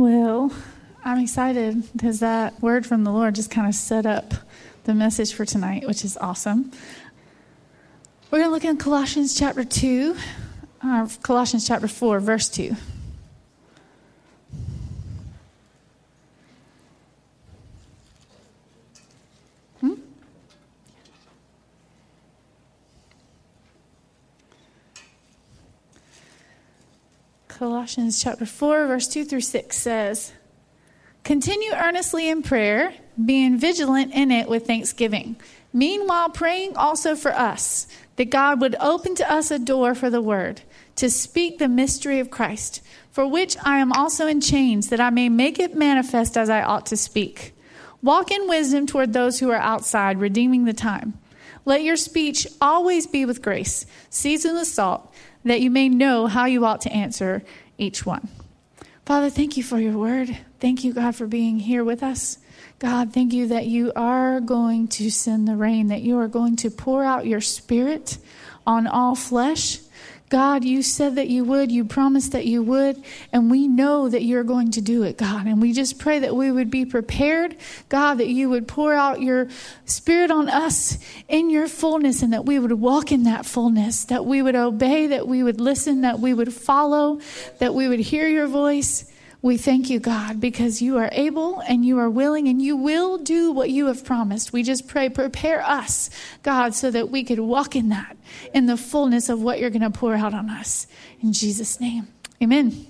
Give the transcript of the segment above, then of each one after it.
Well, I'm excited because that word from the Lord just kind of set up the message for tonight, which is awesome. We're going to look in Colossians chapter 2, Colossians chapter 4, verse 2. Colossians chapter 4, verse 2 through 6 says, "Continue earnestly in prayer, being vigilant in it with thanksgiving. Meanwhile, praying also for us, that God would open to us a door for the word, to speak the mystery of Christ, for which I am also in chains, that I may make it manifest as I ought to speak. Walk in wisdom toward those who are outside, redeeming the time. Let your speech always be with grace, seasoned with salt, that you may know how you ought to answer each one." Father, thank you for your word. Thank you, God, for being here with us. God, thank you that you are going to send the rain, that you are going to pour out your spirit on all flesh. God, you said that you would, you promised that you would, and we know that you're going to do it, God. And we just pray that we would be prepared, God, that you would pour out your spirit on us in your fullness, and that we would walk in that fullness, that we would obey, that we would listen, that we would follow, that we would hear your voice. We thank you, God, because you are able and you are willing and you will do what you have promised. We just pray, prepare us, God, so that we could walk in that, in the fullness of what you're going to pour out on us. In Jesus' name, amen.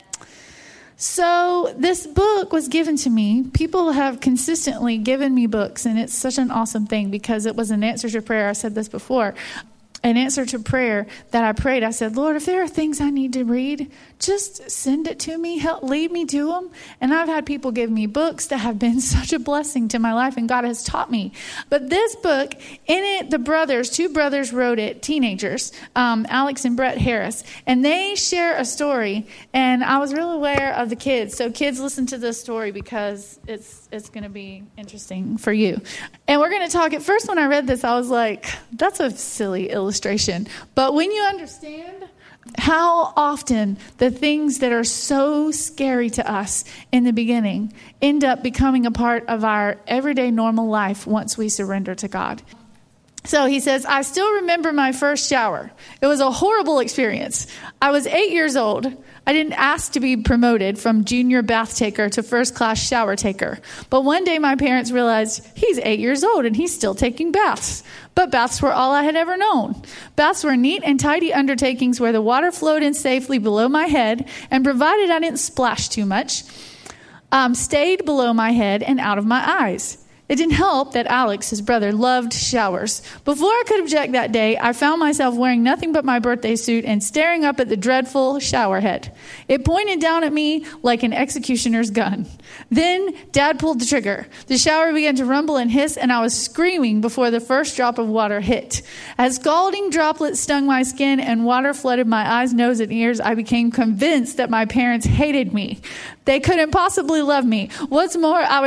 So this book was given to me. People have consistently given me books, and it's such an awesome thing because it was an answer to prayer. I said this before. An answer to prayer that I prayed. I said, Lord, if there are things I need to read, just send it to me. Help lead me to them. And I've had people give me books that have been such a blessing to my life, and God has taught me. But this book, in it, two brothers wrote it, teenagers, Alex and Brett Harris, and they share a story. And I was really aware of the kids. So kids, listen to this story because it's going to be interesting for you. And we're going to talk. At first, when I read this, I was like, that's a silly illustration. But when you understand how often the things that are so scary to us in the beginning end up becoming a part of our everyday normal life once we surrender to God. So he says, I still remember my first shower. It was a horrible experience. I was 8 years old. I didn't ask to be promoted from junior bath taker to first class shower taker. But one day my parents realized he's 8 years old and he's still taking baths. But baths were all I had ever known. Baths were neat and tidy undertakings where the water flowed in safely below my head, and provided I didn't splash too much, stayed below my head and out of my eyes. It didn't help that Alex, his brother, loved showers. Before I could object that day, I found myself wearing nothing but my birthday suit and staring up at the dreadful shower head. It pointed down at me like an executioner's gun. Then Dad pulled the trigger. The shower began to rumble and hiss, and I was screaming before the first drop of water hit. As scalding droplets stung my skin and water flooded my eyes, nose, and ears, I became convinced that my parents hated me. They couldn't possibly love me. What's more, I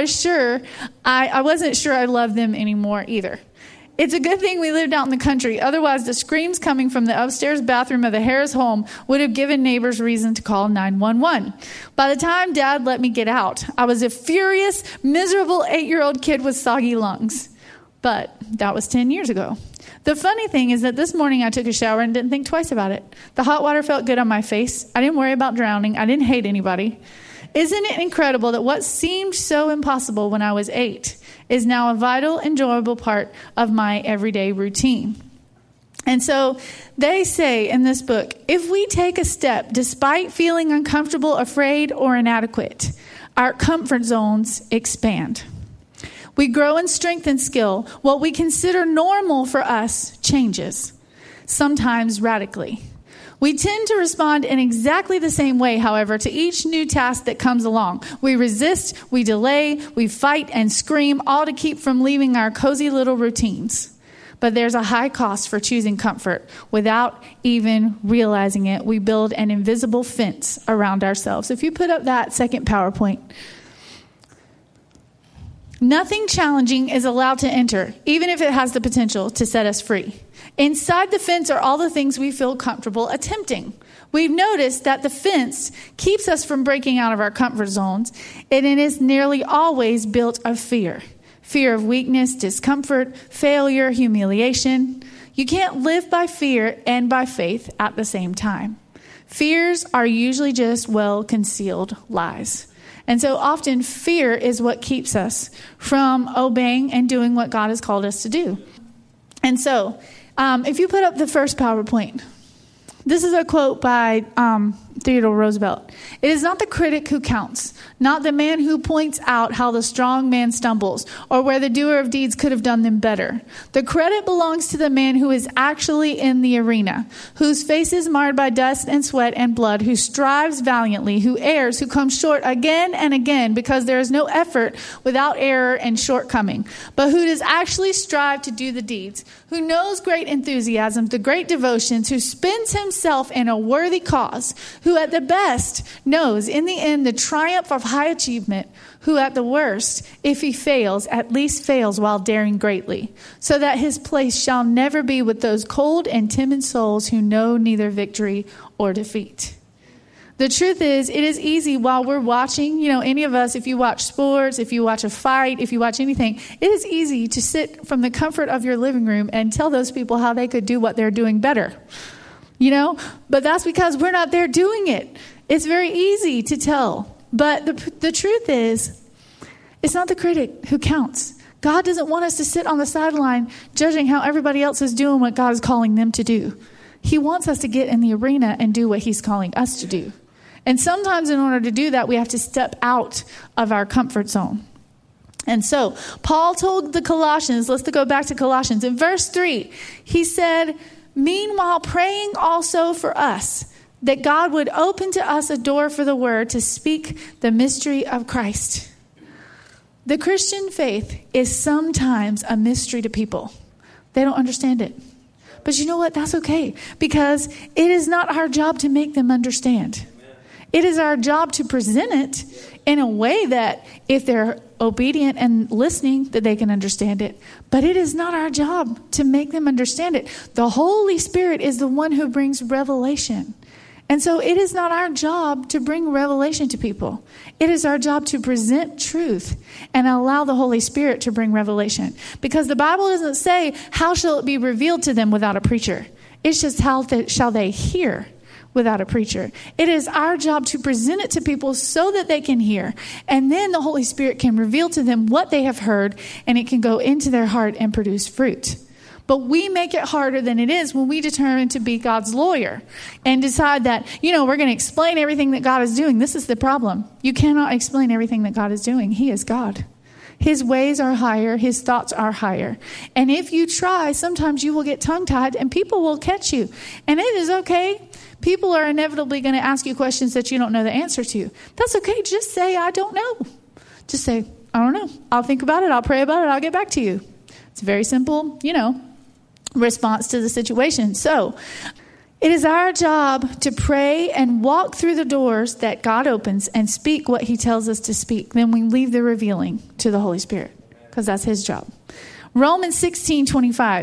wasn't sure I loved them anymore either. It's a good thing we lived out in the country. Otherwise, the screams coming from the upstairs bathroom of the Harris home would have given neighbors reason to call 911. By the time Dad let me get out, I was a furious, miserable 8-year-old kid with soggy lungs. But that was 10 years ago. The funny thing is that this morning I took a shower and didn't think twice about it. The hot water felt good on my face. I didn't worry about drowning. I didn't hate anybody. Isn't it incredible that what seemed so impossible when I was 8 is now a vital, enjoyable part of my everyday routine? And so they say in this book, if we take a step despite feeling uncomfortable, afraid, or inadequate, our comfort zones expand. We grow in strength and skill. What we consider normal for us changes, sometimes radically. We tend to respond in exactly the same way, however, to each new task that comes along. We resist, we delay, we fight and scream, all to keep from leaving our cozy little routines. But there's a high cost for choosing comfort. Without even realizing it, we build an invisible fence around ourselves. If you put up that second PowerPoint. Nothing challenging is allowed to enter, even if it has the potential to set us free. Inside the fence are all the things we feel comfortable attempting. We've noticed that the fence keeps us from breaking out of our comfort zones, and it is nearly always built of fear. Fear of weakness, discomfort, failure, humiliation. You can't live by fear and by faith at the same time. Fears are usually just well-concealed lies. And so often fear is what keeps us from obeying and doing what God has called us to do. And so if you put up the first PowerPoint, this is a quote by Theodore Roosevelt. It is not the critic who counts, not the man who points out how the strong man stumbles or where the doer of deeds could have done them better. The credit belongs to the man who is actually in the arena, whose face is marred by dust and sweat and blood, who strives valiantly, who errs, who comes short again and again because there is no effort without error and shortcoming, but who does actually strive to do the deeds, who knows great enthusiasm, the great devotions, who spends himself in a worthy cause, who at the best knows in the end the triumph of high achievement, who at the worst, if he fails, at least fails while daring greatly, so that his place shall never be with those cold and timid souls who know neither victory or defeat. The truth is, it is easy while we're watching, any of us, if you watch sports, if you watch a fight, if you watch anything, it is easy to sit from the comfort of your living room and tell those people how they could do what they're doing better. But that's because we're not there doing it. It's very easy to tell. But the truth is, it's not the critic who counts. God doesn't want us to sit on the sideline judging how everybody else is doing what God is calling them to do. He wants us to get in the arena and do what he's calling us to do. And sometimes in order to do that, we have to step out of our comfort zone. And so Paul told the Colossians, let's go back to Colossians. In verse 3, he said, meanwhile, praying also for us, that God would open to us a door for the word to speak the mystery of Christ. The Christian faith is sometimes a mystery to people. They don't understand it. But you know what? That's okay, because it is not our job to make them understand. It is our job to present it in a way that if they're obedient and listening, that they can understand it. But it is not our job to make them understand it. The Holy Spirit is the one who brings revelation. And so it is not our job to bring revelation to people. It is our job to present truth and allow the Holy Spirit to bring revelation. Because the Bible doesn't say, how shall it be revealed to them without a preacher? It's just how shall they hear without a preacher. It is our job to present it to people so that they can hear. And then the Holy Spirit can reveal to them what they have heard, and it can go into their heart and produce fruit. But we make it harder than it is when we determine to be God's lawyer and decide that, we're going to explain everything that God is doing. This is the problem. You cannot explain everything that God is doing. He is God. His ways are higher. His thoughts are higher. And if you try, sometimes you will get tongue-tied and people will catch you. And it is okay. People are inevitably going to ask you questions that you don't know the answer to. That's okay. Just say, I don't know. Just say, I don't know. I'll think about it. I'll pray about it. I'll get back to you. It's a very simple, response to the situation. So it is our job to pray and walk through the doors that God opens and speak what he tells us to speak. Then we leave the revealing to the Holy Spirit, because that's his job. Romans 16:25.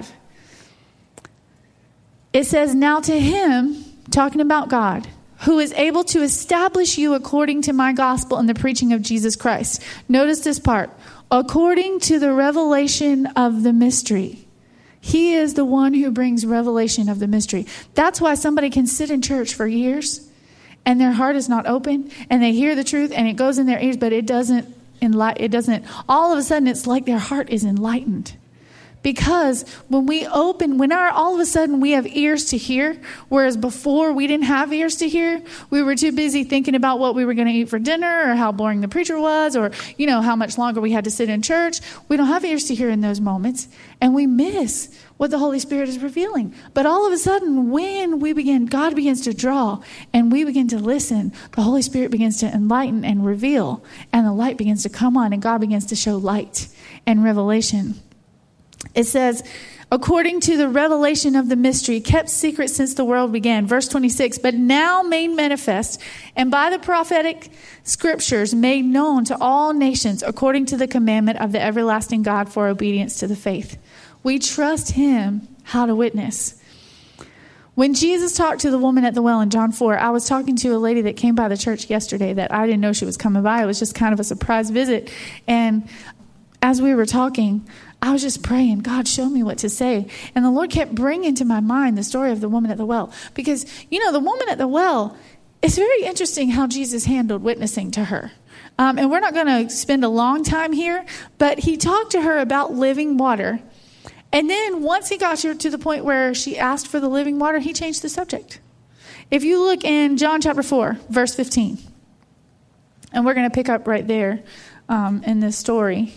It says, now to him, talking about God, who is able to establish you according to my gospel and the preaching of Jesus Christ. Notice this part. According to the revelation of the mystery. He is the one who brings revelation of the mystery. That's why somebody can sit in church for years and their heart is not open and they hear the truth and it goes in their ears, but it doesn't, all of a sudden it's like their heart is enlightened. Because all of a sudden we have ears to hear, whereas before we didn't have ears to hear. We were too busy thinking about what we were going to eat for dinner or how boring the preacher was or, how much longer we had to sit in church. We don't have ears to hear in those moments, and we miss what the Holy Spirit is revealing. But all of a sudden, when God begins to draw and we begin to listen, the Holy Spirit begins to enlighten and reveal, and the light begins to come on, and God begins to show light and revelation. It says, according to the revelation of the mystery, kept secret since the world began. Verse 26, but now made manifest, and by the prophetic scriptures made known to all nations, according to the commandment of the everlasting God for obedience to the faith. We trust him how to witness. When Jesus talked to the woman at the well in John 4, I was talking to a lady that came by the church yesterday that I didn't know she was coming by. It was just kind of a surprise visit. And as we were talking, I was just praying, God, show me what to say. And the Lord kept bringing to my mind the story of the woman at the well. Because, the woman at the well, it's very interesting how Jesus handled witnessing to her. And we're not going to spend a long time here, but he talked to her about living water. And then once he got her to the point where she asked for the living water, he changed the subject. If you look in John chapter 4, verse 15, and we're going to pick up right there in this story.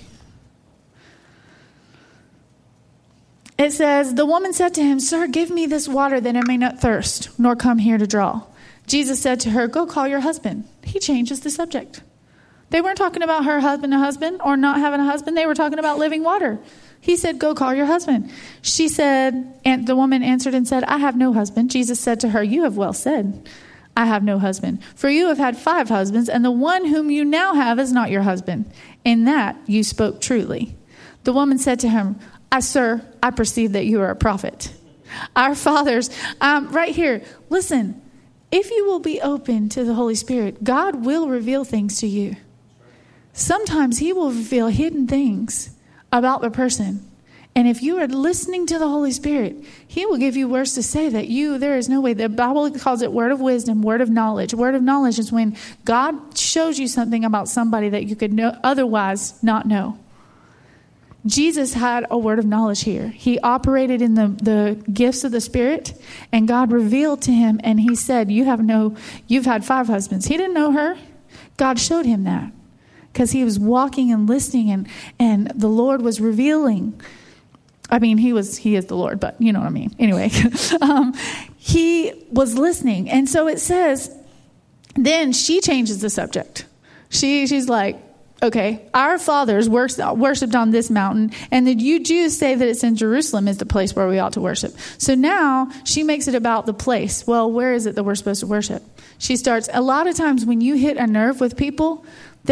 It says, the woman said to him, Sir, give me this water that I may not thirst, nor come here to draw. Jesus said to her, Go call your husband. He changes the subject. They weren't talking about her husband or not having a husband. They were talking about living water. He said, Go call your husband. She said, and the woman answered and said, I have no husband. Jesus said to her, You have well said, I have no husband. For you have had 5 husbands, and the one whom you now have is not your husband. In that you spoke truly. The woman said to him, Sir, I perceive that you are a prophet. Our fathers, right here, listen, if you will be open to the Holy Spirit, God will reveal things to you. Sometimes he will reveal hidden things about the person. And if you are listening to the Holy Spirit, he will give you words to say that there is no way. The Bible calls it word of wisdom, word of knowledge. Word of knowledge is when God shows you something about somebody that you could otherwise not know. Jesus had a word of knowledge here. He operated in the gifts of the Spirit, and God revealed to him, and he said, you've had 5 husbands. He didn't know her. God showed him that because he was walking and listening, and the Lord was revealing. I mean, he is the Lord, but you know what I mean. Anyway, he was listening. And so it says, then she changes the subject. She's like, okay, our fathers worshipped on this mountain, and the you Jews say that it's in Jerusalem is the place where we ought to worship. So now she makes it about the place. Well, where is it that we're supposed to worship? She starts, a lot of times when you hit a nerve with people,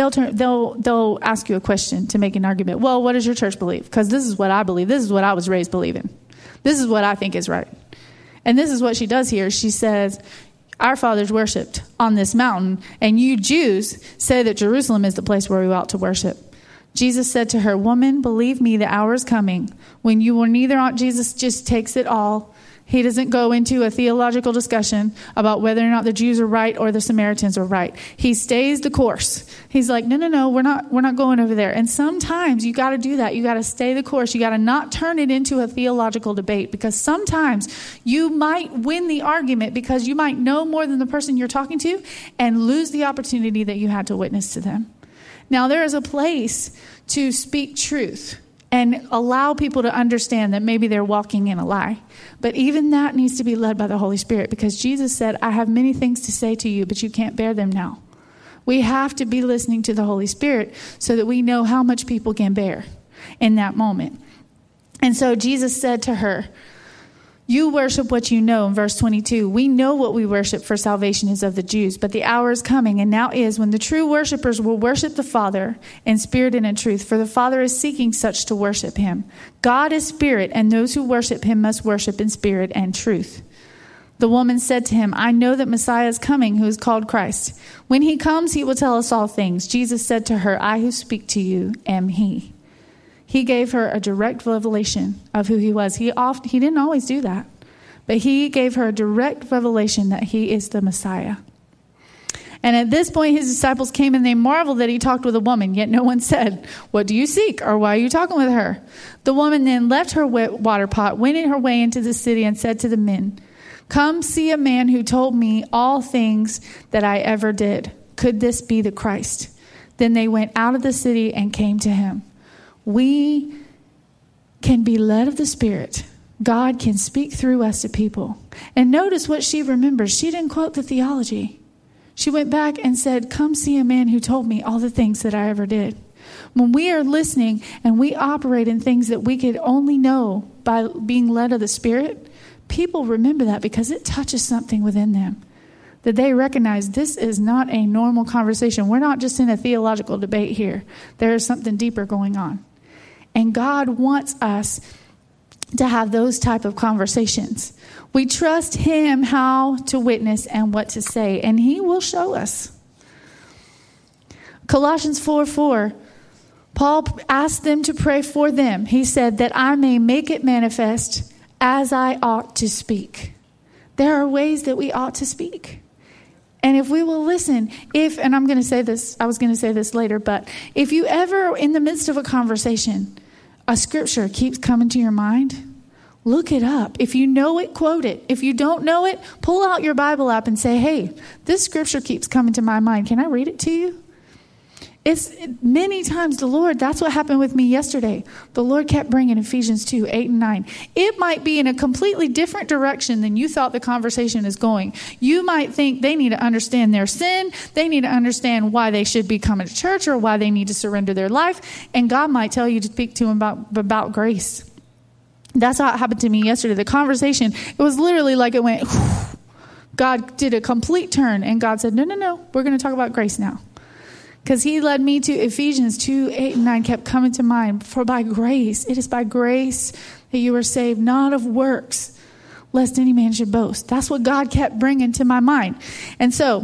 they'll ask you a question to make an argument. Well, what does your church believe? Because this is what I believe. This is what I was raised believing. This is what I think is right. And this is what she does here. She says, our fathers worshipped on this mountain, and you Jews say that Jerusalem is the place where we ought to worship. Jesus said to her, Woman, believe me, the hour is coming when you will neither. Jesus just takes it all. He doesn't go into a theological discussion about whether or not the Jews are right or the Samaritans are right. He stays the course. He's like, no, we're not going over there. And sometimes you got to do that. You got to stay the course. You got to not turn it into a theological debate, because sometimes you might win the argument because you might know more than the person you're talking to and lose the opportunity that you had to witness to them. Now, there is a place to speak truth and allow people to understand that maybe they're walking in a lie. But even that needs to be led by the Holy Spirit, because Jesus said, I have many things to say to you, but you can't bear them now. We have to be listening to the Holy Spirit so that we know how much people can bear in that moment. And so Jesus said to her, you worship what you know. In verse 22, we know what we worship, for salvation is of the Jews. But the hour is coming, and now is, when the true worshipers will worship the Father in spirit and in truth. For the Father is seeking such to worship him. God is spirit, and those who worship him must worship in spirit and truth. The woman said to him, I know that Messiah is coming, who is called Christ. When he comes, he will tell us all things. Jesus said to her, I who speak to you am he. He gave her a direct revelation of who he was. He didn't always do that, but he gave her a direct revelation that he is the Messiah. And at this point, his disciples came and they marveled that he talked with a woman, yet no one said, what do you seek? Or why are you talking with her? The woman then left her water pot, went in her way into the city, and said to the men, come see a man who told me all things that I ever did. Could this be the Christ? Then they went out of the city and came to him. We can be led of the Spirit. God can speak through us to people. And notice what she remembers. She didn't quote the theology. She went back and said, come see a man who told me all the things that I ever did. When we are listening and we operate in things that we could only know by being led of the Spirit, people remember that because it touches something within them. That they recognize this is not a normal conversation. We're not just in a theological debate here. There is something deeper going on. And God wants us to have those type of conversations. We trust him how to witness and what to say, and he will show us. Colossians 4:4, Paul asked them to pray for them. He said, that I may make it manifest as I ought to speak. There are ways that we ought to speak. And if we will listen, and I'm going to say this, I was going to say this later, but if you ever, in the midst of a conversation, a scripture keeps coming to your mind, look it up. If you know it, quote it. If you don't know it, pull out your Bible app and say, hey, this scripture keeps coming to my mind. Can I read it to you? It's many times the Lord, that's what happened with me yesterday. The Lord kept bringing Ephesians 2:8-9. It might be in a completely different direction than you thought the conversation is going. You might think they need to understand their sin. They need to understand why they should be coming to church or why they need to surrender their life. And God might tell you to speak to them about grace. That's how it happened to me yesterday. The conversation, it was literally like it went, God did a complete turn. And God said, no, we're going to talk about grace now. Because he led me to Ephesians 2:8-9 kept coming to mind. For by grace, it is by grace that you are saved, not of works, lest any man should boast. That's what God kept bringing to my mind. And so,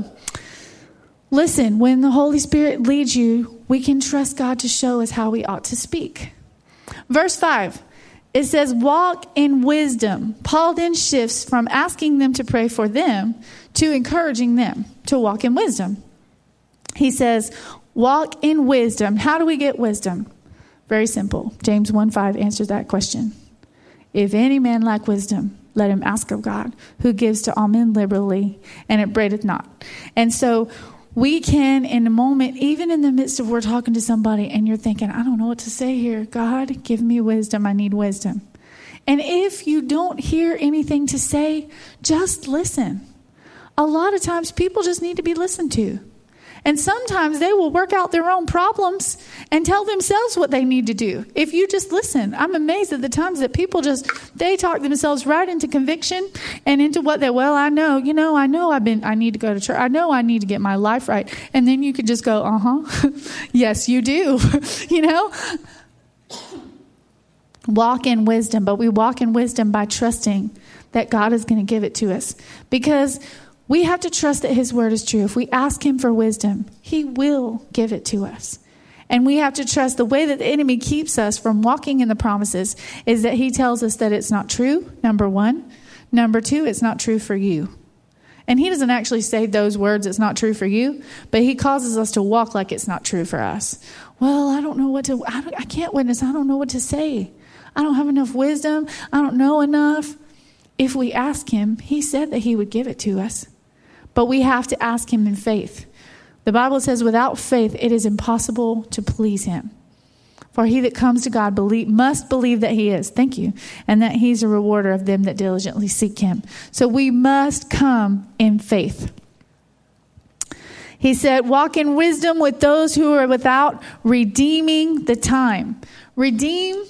listen, when the Holy Spirit leads you, we can trust God to show us how we ought to speak. Verse 5, it says, walk in wisdom. Paul then shifts from asking them to pray for them to encouraging them to walk in wisdom. He says, walk in wisdom. How do we get wisdom? Very simple. James 1:5 answers that question. If any man lack wisdom, let him ask of God, who gives to all men liberally, and it upbraideth not. And so we can, in a moment, even in the midst of we're talking to somebody and you're thinking, I don't know what to say here. God, give me wisdom. I need wisdom. And if you don't hear anything to say, just listen. A lot of times people just need to be listened to. And sometimes they will work out their own problems and tell themselves what they need to do. If you just listen, I'm amazed at the times that people they talk themselves right into conviction and into what I I need to go to church. I know I need to get my life right. And then you could just go, yes, you do. Walk in wisdom, but we walk in wisdom by trusting that God is going to give it to us. Because we have to trust that his word is true. If we ask him for wisdom, he will give it to us. And we have to trust the way that the enemy keeps us from walking in the promises is that he tells us that it's not true, number one. Number two, it's not true for you. And he doesn't actually say those words, it's not true for you, but he causes us to walk like it's not true for us. Well, I don't know I can't witness. I don't know what to say. I don't have enough wisdom. I don't know enough. If we ask him, he said that he would give it to us. But we have to ask him in faith. The Bible says without faith, it is impossible to please him. For he that comes to God must believe that he is. Thank you. And that he's a rewarder of them that diligently seek him. So we must come in faith. He said, walk in wisdom with those who are without, redeeming the time. Redeem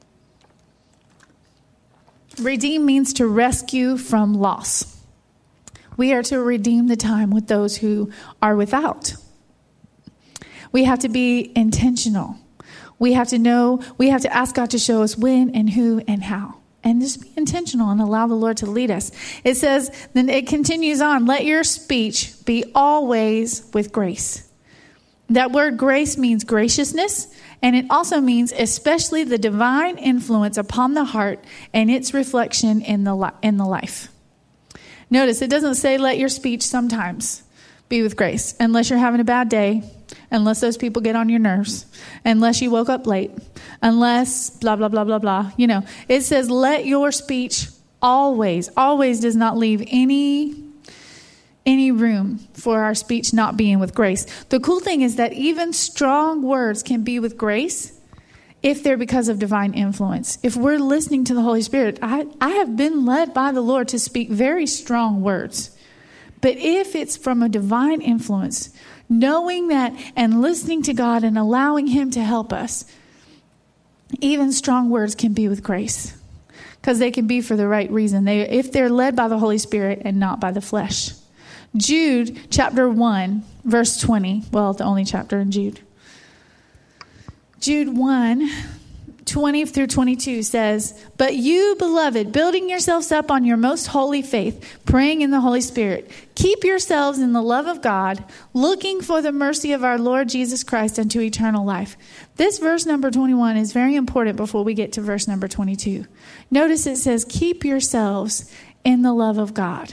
means to rescue from loss. We are to redeem the time with those who are without. We have to be intentional. We have to ask God to show us when and who and how. And just be intentional and allow the Lord to lead us. It says, then it continues on, let your speech be always with grace. That word grace means graciousness, and it also means especially the divine influence upon the heart and its reflection in the life. Notice, it doesn't say let your speech sometimes be with grace, unless you're having a bad day, unless those people get on your nerves, unless you woke up late, unless blah, blah, blah, blah, blah. It says let your speech always does not leave any room for our speech not being with grace. The cool thing is that even strong words can be with grace if they're because of divine influence. If we're listening to the Holy Spirit, I have been led by the Lord to speak very strong words. But if it's from a divine influence, knowing that and listening to God and allowing him to help us, even strong words can be with grace. Because they can be for the right reason. If they're led by the Holy Spirit and not by the flesh. Jude chapter 1, verse 20. Well, the only chapter in Jude. Jude 1, 20 through 22 says, "But you, beloved, building yourselves up on your most holy faith, praying in the Holy Spirit, keep yourselves in the love of God, looking for the mercy of our Lord Jesus Christ unto eternal life." This verse number 21 is very important before we get to verse number 22. Notice it says, "Keep yourselves in the love of God."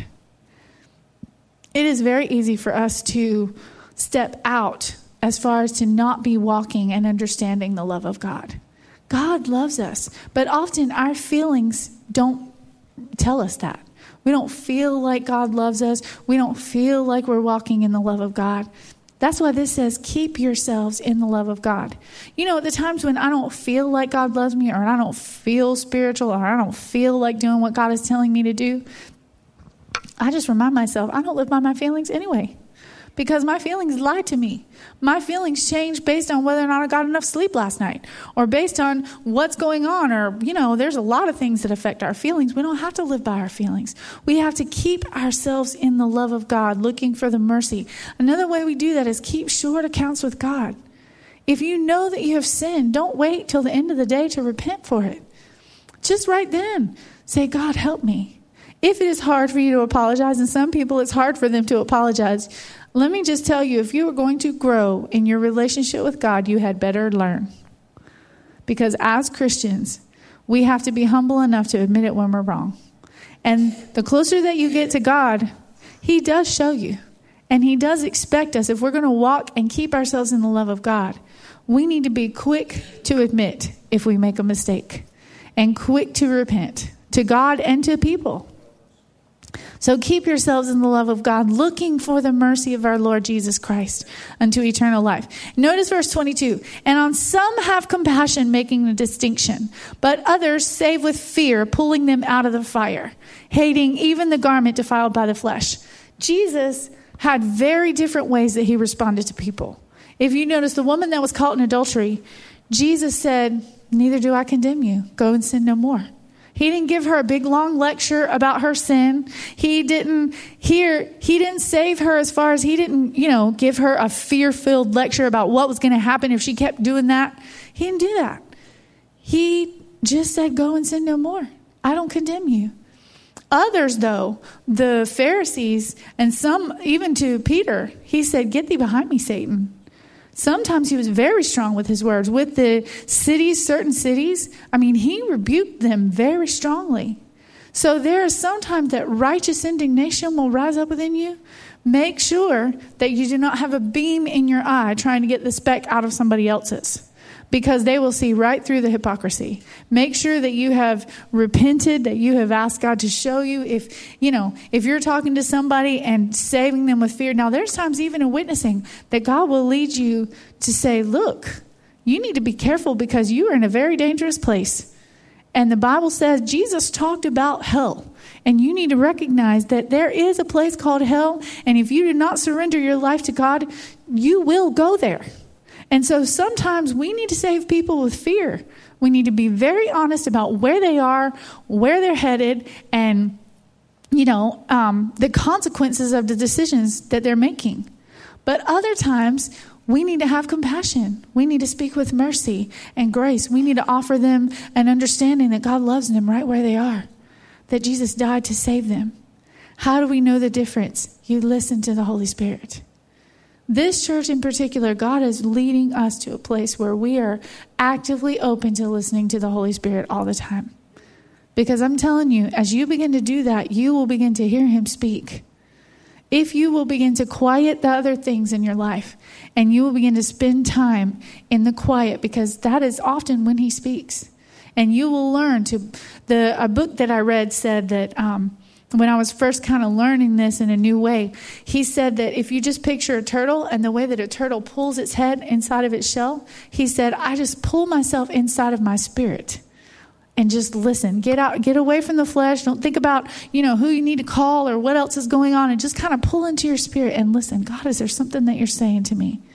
It is very easy for us to step out as far as to not be walking and understanding the love of God. God loves us, but often our feelings don't tell us that. We don't feel like God loves us. We don't feel like we're walking in the love of God. That's why this says, keep yourselves in the love of God. You know, at the times when I don't feel like God loves me, or I don't feel spiritual, or I don't feel like doing what God is telling me to do, I just remind myself, I don't live by my feelings anyway. Because my feelings lie to me. My feelings change based on whether or not I got enough sleep last night, or based on what's going on, or, you know, there's a lot of things that affect our feelings. We don't have to live by our feelings. We have to keep ourselves in the love of God, looking for the mercy. Another way we do that is keep short accounts with God. If you know that you have sinned, don't wait till the end of the day to repent for it. Just right then, say, "God, help me." If it is hard for you to apologize, and some people it's hard for them to apologize, let me just tell you, if you are going to grow in your relationship with God, you had better learn. Because as Christians, we have to be humble enough to admit it when we're wrong. And the closer that you get to God, He does show you. And He does expect us, if we're going to walk and keep ourselves in the love of God, we need to be quick to admit if we make a mistake, and quick to repent to God and to people. So keep yourselves in the love of God, looking for the mercy of our Lord Jesus Christ unto eternal life. Notice verse 22. "And on some have compassion, making a distinction, but others save with fear, pulling them out of the fire, hating even the garment defiled by the flesh." Jesus had very different ways that He responded to people. If you notice, the woman that was caught in adultery, Jesus said, "Neither do I condemn you. Go and sin no more." He didn't give her a big long lecture about her sin. He didn't save her as far as he didn't, give her a fear-filled lecture about what was going to happen if she kept doing that. He didn't do that. He just said, "Go and sin no more. I don't condemn you." Others, though, the Pharisees, and some even to Peter, He said, "Get thee behind me, Satan." Sometimes He was very strong with His words. With the cities, certain cities, He rebuked them very strongly. So there is sometimes that righteous indignation will rise up within you. Make sure that you do not have a beam in your eye trying to get the speck out of somebody else's, because they will see right through the hypocrisy. Make sure that you have repented, that you have asked God to show you if you're talking to somebody and saving them with fear. Now, there's times even in witnessing that God will lead you to say, "Look, you need to be careful because you are in a very dangerous place." And the Bible says Jesus talked about hell. And you need to recognize that there is a place called hell. And if you do not surrender your life to God, you will go there. And so sometimes we need to save people with fear. We need to be very honest about where they are, where they're headed, and, the consequences of the decisions that they're making. But other times, we need to have compassion. We need to speak with mercy and grace. We need to offer them an understanding that God loves them right where they are, that Jesus died to save them. How do we know the difference? You listen to the Holy Spirit. This church in particular, God is leading us to a place where we are actively open to listening to the Holy Spirit all the time. Because I'm telling you, as you begin to do that, you will begin to hear Him speak. If you will begin to quiet the other things in your life, and you will begin to spend time in the quiet, because that is often when He speaks. And you will learn a book that I read said that, when I was first kind of learning this in a new way, he said that if you just picture a turtle and the way that a turtle pulls its head inside of its shell, he said, I just pull myself inside of my spirit and just listen. Get away from the flesh. Don't think about, who you need to call or what else is going on, and just kind of pull into your spirit and listen. God, is there something that you're saying to me?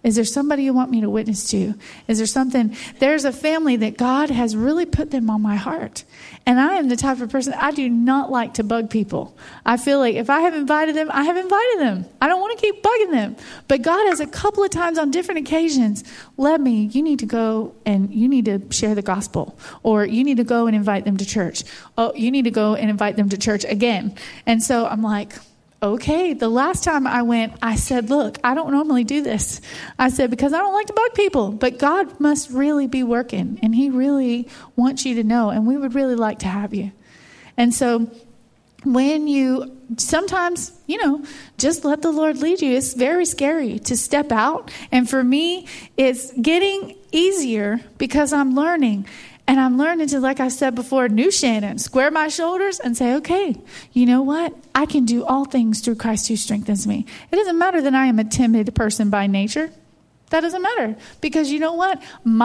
Is there somebody you want me to witness to? Is there something? There's a family that God has really put them on my heart. And I am the type of person, I do not like to bug people. I feel like if I have invited them, I have invited them. I don't want to keep bugging them. But God has a couple of times on different occasions led me, you need to go and you need to share the gospel. Or you need to go and invite them to church. Oh, you need to go and invite them to church again. And so I'm like, okay, the last time I went, I said, look, I don't normally do this. I said, because I don't like to bug people, but God must really be working and he really wants you to know. And we would really like to have you. And so when you sometimes, just let the Lord lead you. It's very scary to step out. And for me, it's getting easier because I'm learning. And I'm learning to, like I said before, new Shannon, square my shoulders and say, okay, you know what? I can do all things through Christ who strengthens me. It doesn't matter that I am a timid person by nature. That doesn't matter. Because you know what?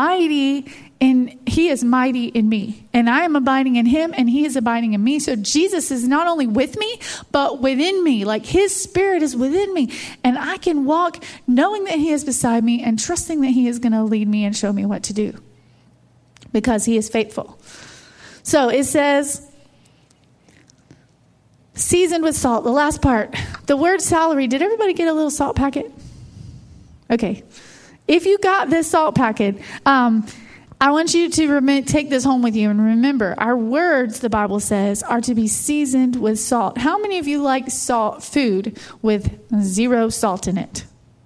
He is mighty in me. And I am abiding in him and he is abiding in me. So Jesus is not only with me, but within me. Like his spirit is within me. And I can walk knowing that he is beside me and trusting that he is going to lead me and show me what to do. Because he is faithful. So it says, seasoned with salt. The last part. The word salary. Did everybody get a little salt packet? Okay. If you got this salt packet, I want you to take this home with you. And remember, our words, the Bible says, are to be seasoned with salt. How many of you like food with 0 salt in it?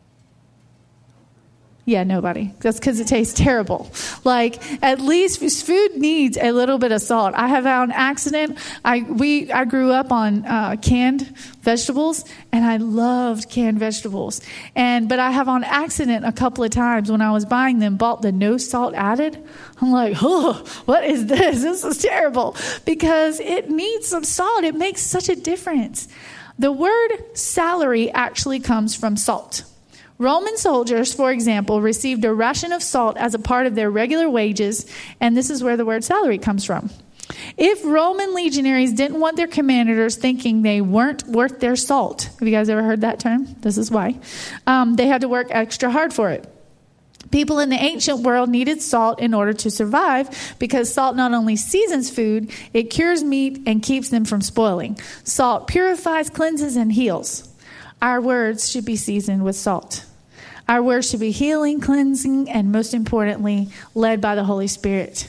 Yeah, nobody. That's because it tastes terrible. Like, at least food needs a little bit of salt. I have on accident, I grew up on canned vegetables, and I loved canned vegetables. But I have on accident a couple of times when I was buying them, bought the no salt added. I'm like, oh, what is this? This is terrible. Because it needs some salt. It makes such a difference. The word salary actually comes from salt. Roman soldiers, for example, received a ration of salt as a part of their regular wages, and this is where the word salary comes from. If Roman legionaries didn't want their commanders thinking they weren't worth their salt, have you guys ever heard that term? This is why. They had to work extra hard for it. People in the ancient world needed salt in order to survive because salt not only seasons food, it cures meat and keeps them from spoiling. Salt purifies, cleanses, and heals. Our words should be seasoned with salt. Our words should be healing, cleansing, and most importantly, led by the Holy Spirit.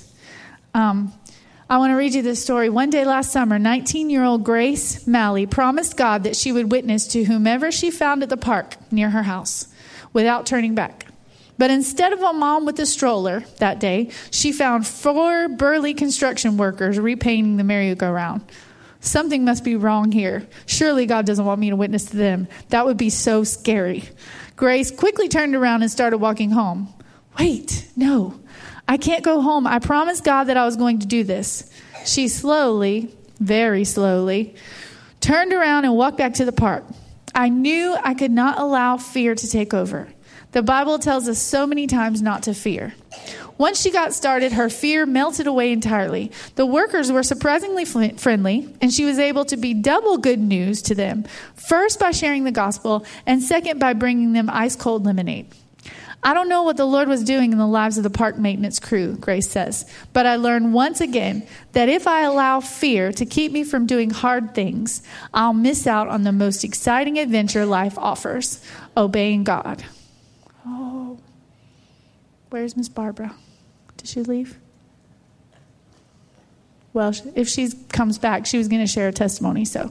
I want to read you this story. One day last summer, 19-year-old Grace Malley promised God that she would witness to whomever she found at the park near her house without turning back. But instead of a mom with a stroller that day, she found 4 burly construction workers repainting the merry-go-round. Something must be wrong here. Surely God doesn't want me to witness to them. That would be so scary. Grace quickly turned around and started walking home. Wait, no, I can't go home. I promised God that I was going to do this. She slowly, very slowly, turned around and walked back to the park. I knew I could not allow fear to take over. The Bible tells us so many times not to fear. Once she got started, her fear melted away entirely. The workers were surprisingly friendly, and she was able to be double good news to them. First, by sharing the gospel, and second, by bringing them ice-cold lemonade. I don't know what the Lord was doing in the lives of the park maintenance crew, Grace says, but I learned once again that if I allow fear to keep me from doing hard things, I'll miss out on the most exciting adventure life offers, obeying God. Oh, where's Miss Barbara? Did she leave? Well, if she comes back, she was going to share a testimony. So,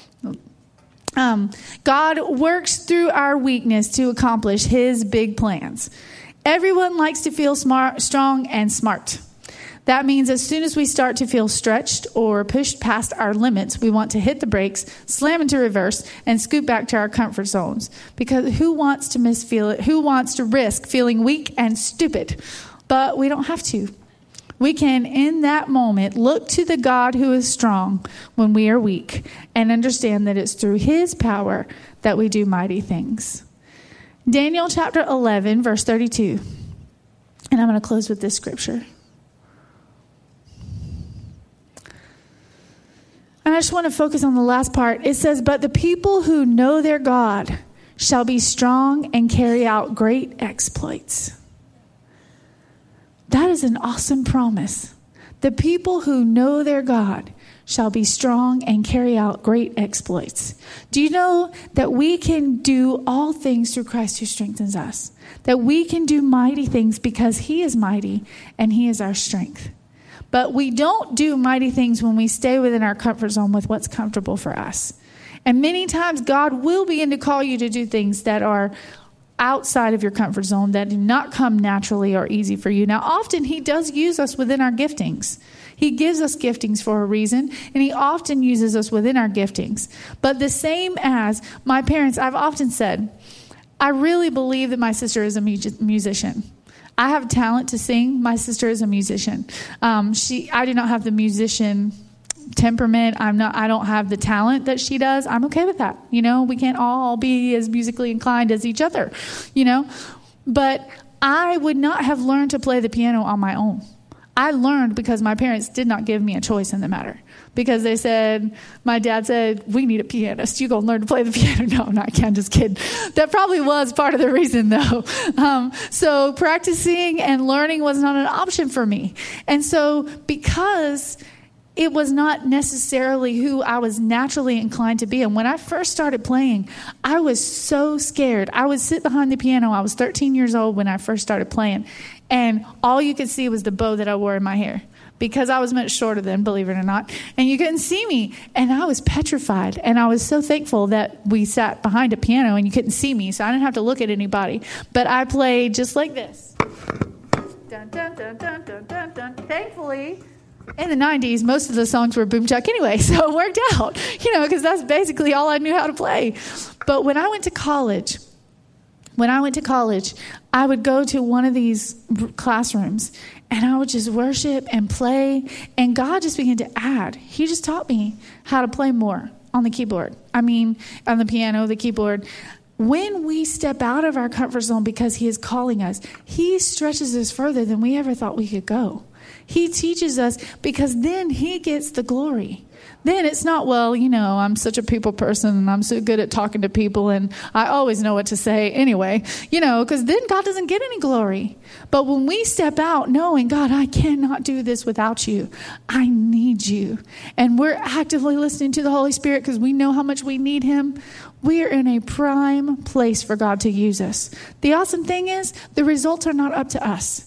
God works through our weakness to accomplish his big plans. Everyone likes to feel strong and smart. That means as soon as we start to feel stretched or pushed past our limits, we want to hit the brakes, slam into reverse, and scoot back to our comfort zones. Because who wants to risk feeling weak and stupid? But we don't have to. We can, in that moment, look to the God who is strong when we are weak and understand that it's through his power that we do mighty things. Daniel chapter 11, verse 32. And I'm going to close with this scripture. And I just want to focus on the last part. It says, but the people who know their God shall be strong and carry out great exploits. That is an awesome promise. The people who know their God shall be strong and carry out great exploits. Do you know that we can do all things through Christ who strengthens us? That we can do mighty things because he is mighty and he is our strength. But we don't do mighty things when we stay within our comfort zone with what's comfortable for us. And many times God will begin to call you to do things that are outside of your comfort zone, that do not come naturally or easy for you. Now, often he does use us within our giftings. He gives us giftings for a reason, and he often uses us within our giftings. But the same as my parents, I've often said, I really believe that my sister is a musician. I have talent to sing. My sister is a musician. I do not have the musician temperament. I don't have the talent that she does. I'm okay with that. We can't all be as musically inclined as each other, but I would not have learned to play the piano on my own. I learned because my parents did not give me a choice in the matter, because they said, my dad said, we need a pianist. You go learn to play the piano. No, I can't, just kidding. That probably was part of the reason though. So practicing and learning was not an option for me. And so because it was not necessarily who I was naturally inclined to be. And when I first started playing, I was so scared. I would sit behind the piano. I was 13 years old when I first started playing. And all you could see was the bow that I wore in my hair, because I was much shorter then, believe it or not. And you couldn't see me. And I was petrified. And I was so thankful that we sat behind a piano and you couldn't see me, so I didn't have to look at anybody. But I played just like this. Dun, dun, dun, dun, dun, dun, dun. Thankfully, in the 90s, most of the songs were boom chuck anyway, so it worked out, because that's basically all I knew how to play. But when I went to college, I would go to one of these classrooms and I would just worship and play, and God just began to add. He just taught me how to play more on the keyboard. On the piano, the keyboard. When we step out of our comfort zone because he is calling us, he stretches us further than we ever thought we could go. He teaches us, because then he gets the glory. Then it's not, I'm such a people person and I'm so good at talking to people and I always know what to say anyway, because then God doesn't get any glory. But when we step out knowing, God, I cannot do this without you. I need you. And we're actively listening to the Holy Spirit because we know how much we need him. We are in a prime place for God to use us. The awesome thing is the results are not up to us.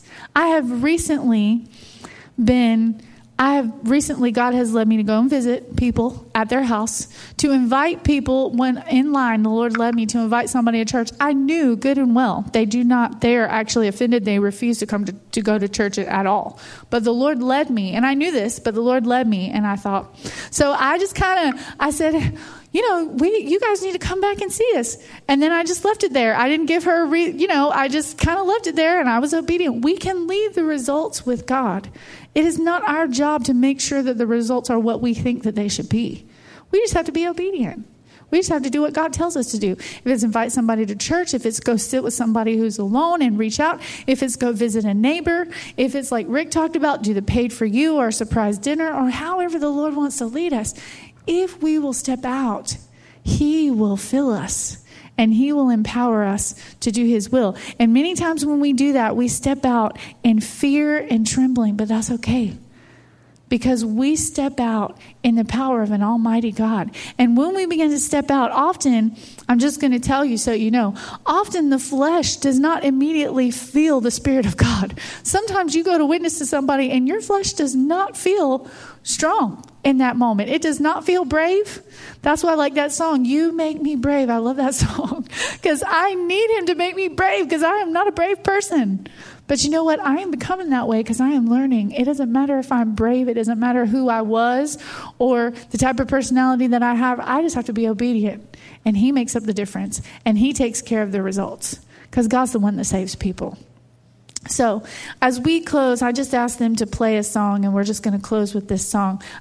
God has led me to go and visit people at their house, to invite people when in line. The Lord led me to invite somebody to church. I knew good and well they are actually offended. They refuse to come to go to church at all. But the Lord led me, and I knew this, but the Lord led me, and I thought, so I just I said, you guys need to come back and see us. And then I just left it there. I didn't give her I just kind of left it there, and I was obedient. We can leave the results with God. It is not our job to make sure that the results are what we think that they should be. We just have to be obedient. We just have to do what God tells us to do. If it's invite somebody to church, if it's go sit with somebody who's alone and reach out, if it's go visit a neighbor, if it's like Rick talked about, do the paid for you or a surprise dinner, or however the Lord wants to lead us. If we will step out, he will fill us and he will empower us to do his will. And many times when we do that, we step out in fear and trembling, but that's okay, because we step out in the power of an almighty God. And when we begin to step out, often, I'm just going to tell you so you know, often the flesh does not immediately feel the Spirit of God. Sometimes you go to witness to somebody and your flesh does not feel strong in that moment. It does not feel brave. That's why I like that song, You Make Me Brave. I love that song because I need him to make me brave, because I am not a brave person. But you know what? I am becoming that way because I am learning. It doesn't matter if I'm brave. It doesn't matter who I was or the type of personality that I have. I just have to be obedient. And he makes up the difference. And he takes care of the results, because God's the one that saves people. So as we close, I just asked them to play a song, and we're just going to close with this song.